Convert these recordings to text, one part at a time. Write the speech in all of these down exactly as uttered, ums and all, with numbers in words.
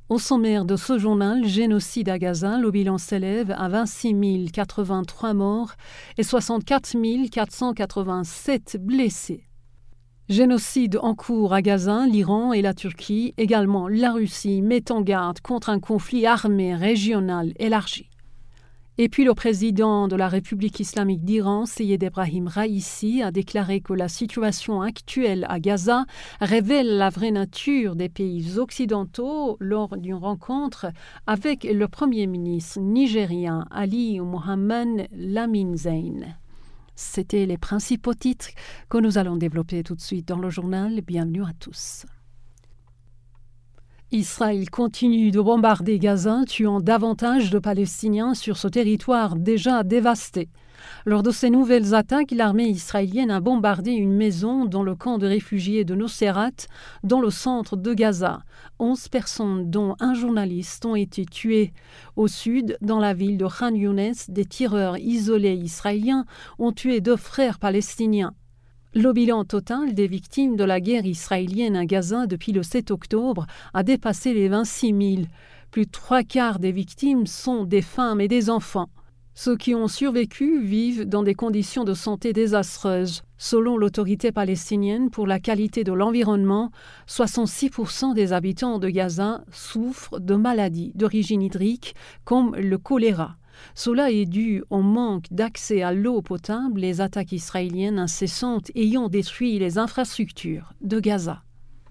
Au sommaire de ce journal, génocide à Gaza, le bilan s'élève à vingt-six mille quatre-vingt-trois morts et soixante-quatre mille quatre cent quatre-vingt-sept blessés. Génocide en cours à Gaza, l'Iran et la Turquie, également la Russie, mettent en garde contre un conflit armé régional élargi. Et puis le président de la République islamique d'Iran, Seyed Ebrahim Raïssi, a déclaré que la situation actuelle à Gaza révèle la vraie nature des pays occidentaux lors d'une rencontre avec le premier ministre nigérien Ali Mohammed Lamin Zein. C'étaient les principaux titres que nous allons développer tout de suite dans le journal. Bienvenue à tous. Israël continue de bombarder Gaza, tuant davantage de Palestiniens sur ce territoire déjà dévasté. Lors de ces nouvelles attaques, l'armée israélienne a bombardé une maison dans le camp de réfugiés de Nuseirat, dans le centre de Gaza. Onze personnes, dont un journaliste, ont été tuées. Au sud, dans la ville de Khan Younes, des tireurs isolés israéliens ont tué deux frères palestiniens. Le bilan total des victimes de la guerre israélienne à Gaza depuis le sept octobre a dépassé les vingt-six mille. Plus de trois quarts des victimes sont des femmes et des enfants. Ceux qui ont survécu vivent dans des conditions de santé désastreuses. Selon l'autorité palestinienne pour la qualité de l'environnement, soixante-six pour cent des habitants de Gaza souffrent de maladies d'origine hydrique comme le choléra. Cela est dû au manque d'accès à l'eau potable, les attaques israéliennes incessantes ayant détruit les infrastructures de Gaza.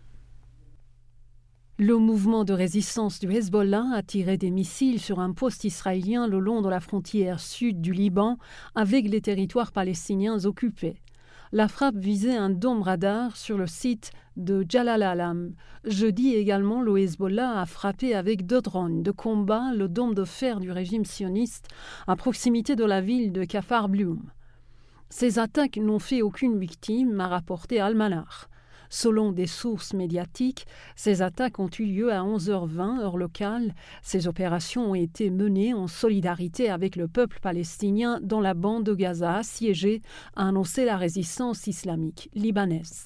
Le mouvement de résistance du Hezbollah a tiré des missiles sur un poste israélien le long de la frontière sud du Liban avec les territoires palestiniens occupés. La frappe visait un dôme radar sur le site de Jalalam. Jeudi également, le Hezbollah a frappé avec deux drones de combat le dôme de fer du régime sioniste à proximité de la ville de Kfar Blum. Ces attaques n'ont fait aucune victime, a rapporté Al-Manar. Selon des sources médiatiques, ces attaques ont eu lieu à onze heures vingt heure locale. Ces opérations ont été menées en solidarité avec le peuple palestinien dans la bande de Gaza assiégée, a annoncé la résistance islamique libanaise.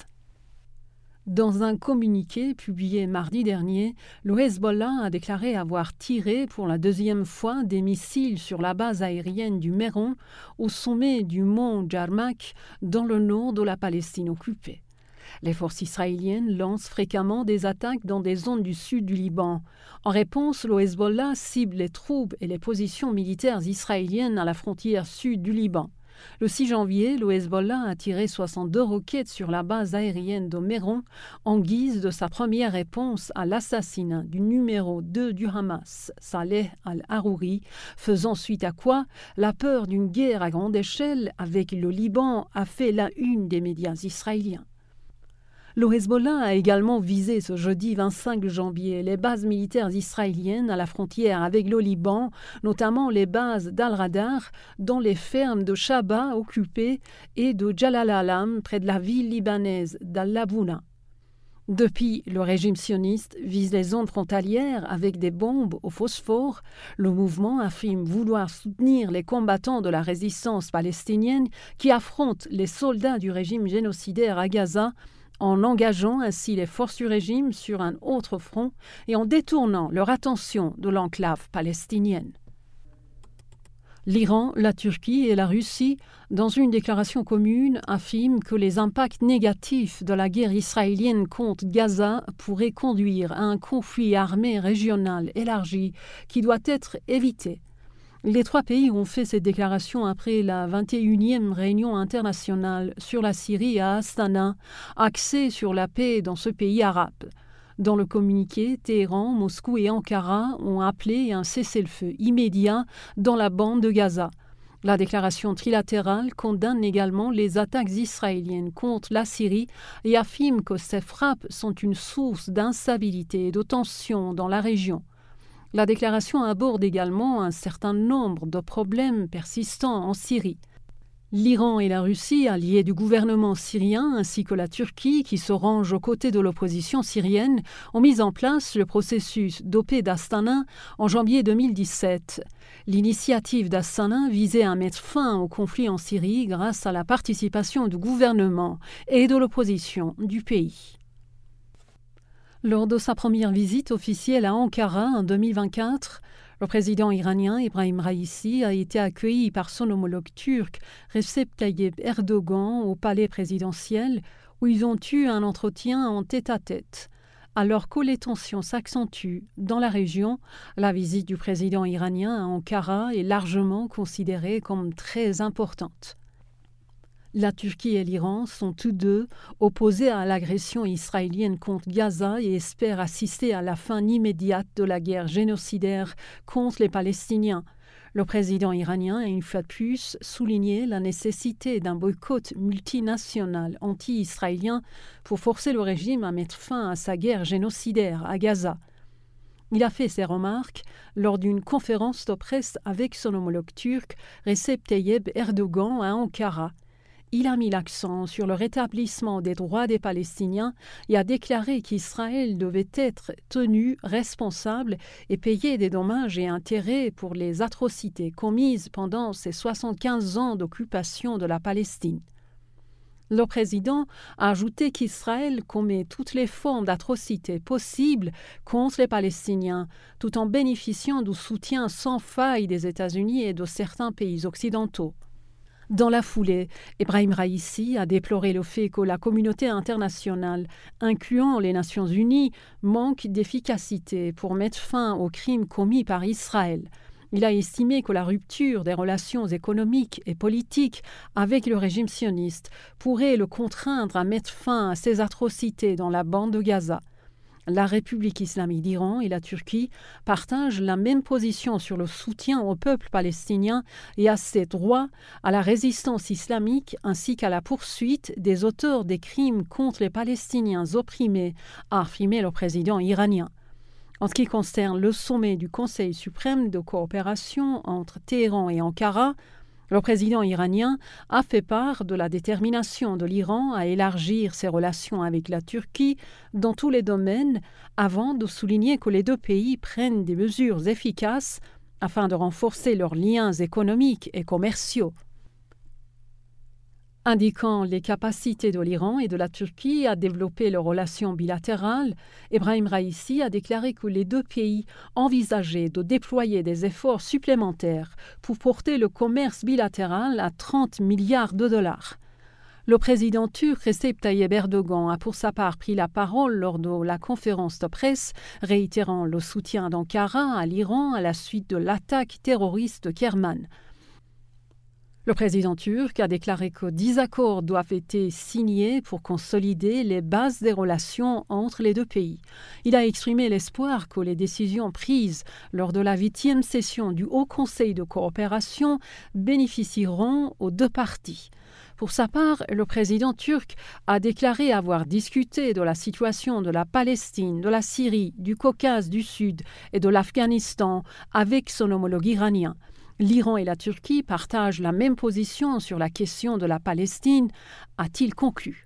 Dans un communiqué publié mardi dernier, le Hezbollah a déclaré avoir tiré pour la deuxième fois des missiles sur la base aérienne du Méron au sommet du mont Jarmak dans le nord de la Palestine occupée. Les forces israéliennes lancent fréquemment des attaques dans des zones du sud du Liban. En réponse, le Hezbollah cible les troupes et les positions militaires israéliennes à la frontière sud du Liban. Le six janvier, le Hezbollah a tiré soixante-deux roquettes sur la base aérienne de Méron en guise de sa première réponse à l'assassinat du numéro deux du Hamas, Saleh al-Harouri, faisant suite à quoi la peur d'une guerre à grande échelle avec le Liban a fait la une des médias israéliens. Le Hezbollah a également visé ce jeudi vingt-cinq janvier les bases militaires israéliennes à la frontière avec le Liban, notamment les bases d'Al-Radar, dans les fermes de Shaba occupées et de Jalalam près de la ville libanaise d'Al-Labouna. Depuis, le régime sioniste vise les zones frontalières avec des bombes au phosphore. Le mouvement affirme vouloir soutenir les combattants de la résistance palestinienne qui affrontent les soldats du régime génocidaire à Gaza, en engageant ainsi les forces du régime sur un autre front et en détournant leur attention de l'enclave palestinienne. L'Iran, la Turquie et la Russie, dans une déclaration commune, affirment que les impacts négatifs de la guerre israélienne contre Gaza pourraient conduire à un conflit armé régional élargi qui doit être évité. Les trois pays ont fait ces déclarations après la vingt et unième réunion internationale sur la Syrie à Astana, axée sur la paix dans ce pays arabe. Dans le communiqué, Téhéran, Moscou et Ankara ont appelé un cessez-le-feu immédiat dans la bande de Gaza. La déclaration trilatérale condamne également les attaques israéliennes contre la Syrie et affirme que ces frappes sont une source d'instabilité et de tension dans la région. La déclaration aborde également un certain nombre de problèmes persistants en Syrie. L'Iran et la Russie, alliés du gouvernement syrien, ainsi que la Turquie, qui se range aux côtés de l'opposition syrienne, ont mis en place le processus de paix d'Astana en janvier deux mille dix-sept. L'initiative d'Astana visait à mettre fin au conflit en Syrie grâce à la participation du gouvernement et de l'opposition du pays. Lors de sa première visite officielle à Ankara en deux mille vingt-quatre, le président iranien Ebrahim Raïssi a été accueilli par son homologue turc Recep Tayyip Erdogan au palais présidentiel où ils ont eu un entretien en tête-à-tête. Alors que les tensions s'accentuent dans la région, la visite du président iranien à Ankara est largement considérée comme très importante. La Turquie et l'Iran sont tous deux opposés à l'agression israélienne contre Gaza et espèrent assister à la fin immédiate de la guerre génocidaire contre les Palestiniens. Le président iranien a une fois de plus souligné la nécessité d'un boycott multinational anti-israélien pour forcer le régime à mettre fin à sa guerre génocidaire à Gaza. Il a fait ces remarques lors d'une conférence de presse avec son homologue turc Recep Tayyip Erdogan à Ankara. Il a mis l'accent sur le rétablissement des droits des Palestiniens et a déclaré qu'Israël devait être tenu responsable et payer des dommages et intérêts pour les atrocités commises pendant ces soixante-quinze ans d'occupation de la Palestine. Le président a ajouté qu'Israël commet toutes les formes d'atrocités possibles contre les Palestiniens, tout en bénéficiant du soutien sans faille des États-Unis et de certains pays occidentaux. Dans la foulée, Ebrahim Raïssi a déploré le fait que la communauté internationale, incluant les Nations unies, manque d'efficacité pour mettre fin aux crimes commis par Israël. Il a estimé que la rupture des relations économiques et politiques avec le régime sioniste pourrait le contraindre à mettre fin à ces atrocités dans la bande de Gaza. La République islamique d'Iran et la Turquie partagent la même position sur le soutien au peuple palestinien et à ses droits, à la résistance islamique ainsi qu'à la poursuite des auteurs des crimes contre les Palestiniens opprimés, a affirmé le président iranien. En ce qui concerne le sommet du Conseil suprême de coopération entre Téhéran et Ankara, le président iranien a fait part de la détermination de l'Iran à élargir ses relations avec la Turquie dans tous les domaines, avant de souligner que les deux pays prennent des mesures efficaces afin de renforcer leurs liens économiques et commerciaux. Indiquant les capacités de l'Iran et de la Turquie à développer leurs relations bilatérales, Ebrahim Raïssi a déclaré que les deux pays envisageaient de déployer des efforts supplémentaires pour porter le commerce bilatéral à trente milliards de dollars. Le président turc Recep Tayyip Erdogan a pour sa part pris la parole lors de la conférence de presse, réitérant le soutien d'Ankara à l'Iran à la suite de l'attaque terroriste de Kerman. Le président turc a déclaré que dix accords doivent être signés pour consolider les bases des relations entre les deux pays. Il a exprimé l'espoir que les décisions prises lors de la huitième session du Haut Conseil de coopération bénéficieront aux deux parties. Pour sa part, le président turc a déclaré avoir discuté de la situation de la Palestine, de la Syrie, du Caucase du Sud et de l'Afghanistan avec son homologue iranien. L'Iran et la Turquie partagent la même position sur la question de la Palestine, a-t-il conclu.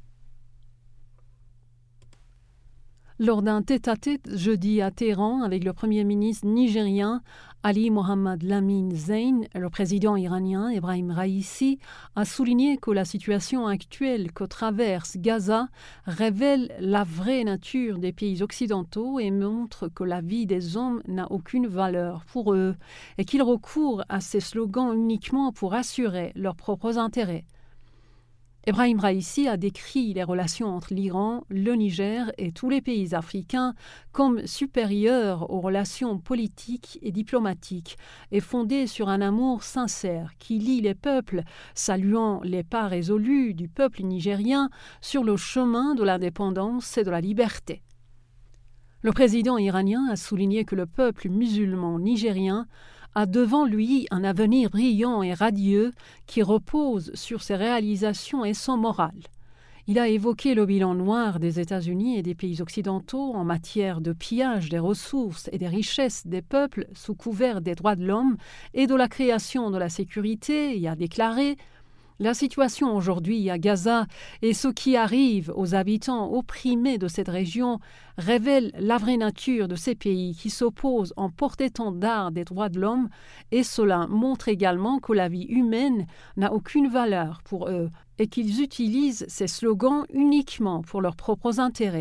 Lors d'un tête-à-tête jeudi à Téhéran avec le premier ministre nigérien Ali Mohammed Lamine Zein, le président iranien Ebrahim Raïssi a souligné que la situation actuelle que traverse Gaza révèle la vraie nature des pays occidentaux et montre que la vie des hommes n'a aucune valeur pour eux et qu'ils recourent à ces slogans uniquement pour assurer leurs propres intérêts. Ebrahim Raïssi a décrit les relations entre l'Iran, le Niger et tous les pays africains comme supérieures aux relations politiques et diplomatiques et fondées sur un amour sincère qui lie les peuples, saluant les pas résolus du peuple nigérien sur le chemin de l'indépendance et de la liberté. Le président iranien a souligné que le peuple musulman nigérien a devant lui un avenir brillant et radieux qui repose sur ses réalisations et son moral. Il a évoqué le bilan noir des États-Unis et des pays occidentaux en matière de pillage des ressources et des richesses des peuples sous couvert des droits de l'homme et de la création de la sécurité et a déclaré « La situation aujourd'hui à Gaza et ce qui arrive aux habitants opprimés de cette région révèle la vraie nature de ces pays qui s'opposent en porte-étendard des droits de l'homme et cela montre également que la vie humaine n'a aucune valeur pour eux et qu'ils utilisent ces slogans uniquement pour leurs propres intérêts.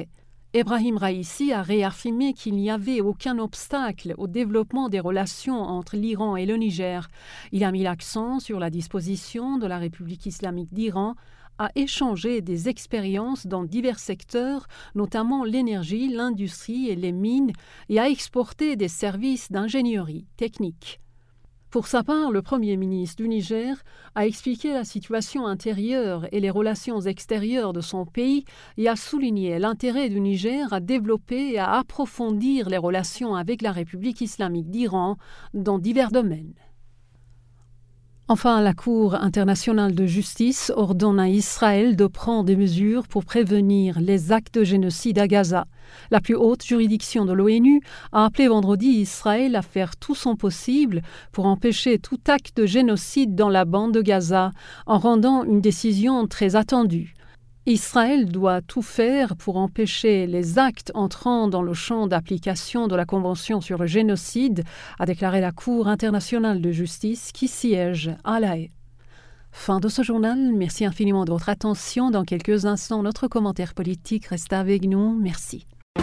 Ebrahim Raïssi a réaffirmé qu'il n'y avait aucun obstacle au développement des relations entre l'Iran et le Niger. Il a mis l'accent sur la disposition de la République islamique d'Iran à échanger des expériences dans divers secteurs, notamment l'énergie, l'industrie et les mines, et à exporter des services d'ingénierie technique. Pour sa part, le Premier ministre du Niger a expliqué la situation intérieure et les relations extérieures de son pays et a souligné l'intérêt du Niger à développer et à approfondir les relations avec la République islamique d'Iran dans divers domaines. Enfin, la Cour internationale de justice ordonne à Israël de prendre des mesures pour prévenir les actes de génocide à Gaza. La plus haute juridiction de l'ONU a appelé vendredi Israël à faire tout son possible pour empêcher tout acte de génocide dans la bande de Gaza, en rendant une décision très attendue. Israël doit tout faire pour empêcher les actes entrant dans le champ d'application de la Convention sur le génocide, a déclaré la Cour internationale de justice qui siège à La Haye. Fin de ce journal. Merci infiniment de votre attention. Dans quelques instants, notre commentaire politique reste avec nous. Merci.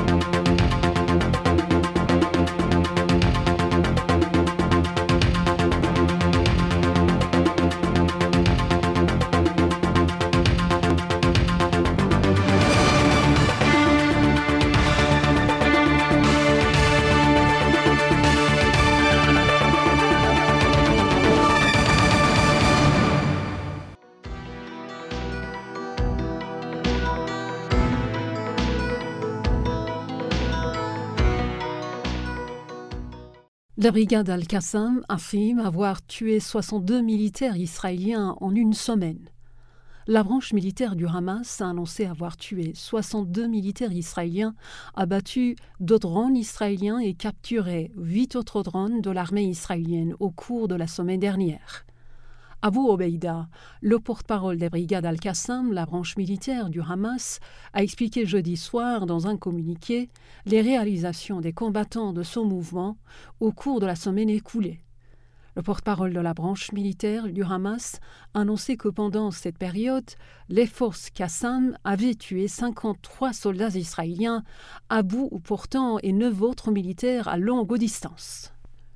La brigade Al-Qassam affirme avoir tué soixante-deux militaires israéliens en une semaine. La branche militaire du Hamas a annoncé avoir tué soixante-deux militaires israéliens, abattu deux drones israéliens et capturé huit autres drones de l'armée israélienne au cours de la semaine dernière. Abu Obeida, le porte-parole des brigades Al-Qassam, la branche militaire du Hamas, a expliqué jeudi soir dans un communiqué les réalisations des combattants de ce mouvement au cours de la semaine écoulée. Le porte-parole de la branche militaire du Hamas a annoncé que pendant cette période, les forces Qassam avaient tué cinquante-trois soldats israéliens à bout portant et neuf autres militaires à longue distance.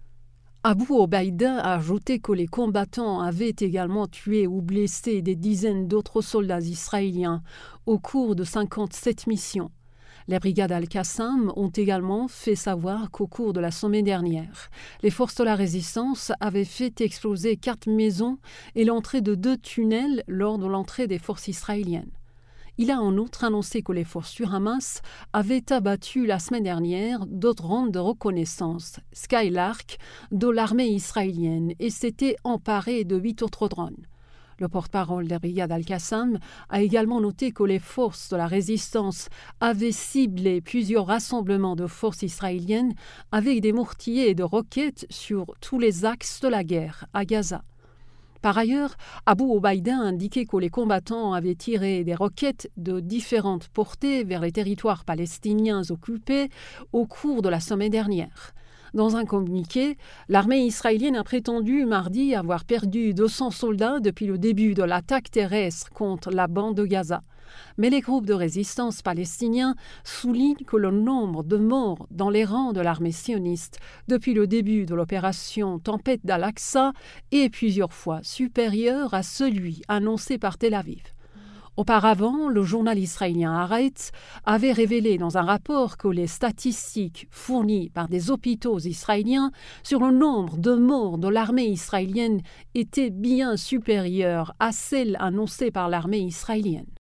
Abu Obaïda a ajouté que les combattants avaient également tué ou blessé des dizaines d'autres soldats israéliens au cours de cinquante-sept missions. Les brigades Al-Qassam ont également fait savoir qu'au cours de la semaine dernière, les forces de la résistance avaient fait exploser quatre maisons et l'entrée de deux tunnels lors de l'entrée des forces israéliennes. Il a en outre annoncé que les forces du Hamas avaient abattu la semaine dernière deux drones de reconnaissance, Skylark, de l'armée israélienne et s'était emparé de huit autres drones. Le porte-parole des brigades Al-Qassam a également noté que les forces de la résistance avaient ciblé plusieurs rassemblements de forces israéliennes avec des mortiers et de roquettes sur tous les axes de la guerre à Gaza. Par ailleurs, Abu Obaïda a indiqué que les combattants avaient tiré des roquettes de différentes portées vers les territoires palestiniens occupés au cours de la semaine dernière. Dans un communiqué, l'armée israélienne a prétendu mardi avoir perdu deux cents soldats depuis le début de l'attaque terrestre contre la bande de Gaza. Mais les groupes de résistance palestiniens soulignent que le nombre de morts dans les rangs de l'armée sioniste depuis le début de l'opération Tempête d'Al-Aqsa est plusieurs fois supérieur à celui annoncé par Tel Aviv. Auparavant, le journal israélien Haaretz avait révélé dans un rapport que les statistiques fournies par des hôpitaux israéliens sur le nombre de morts de l'armée israélienne étaient bien supérieures à celles annoncées par l'armée israélienne.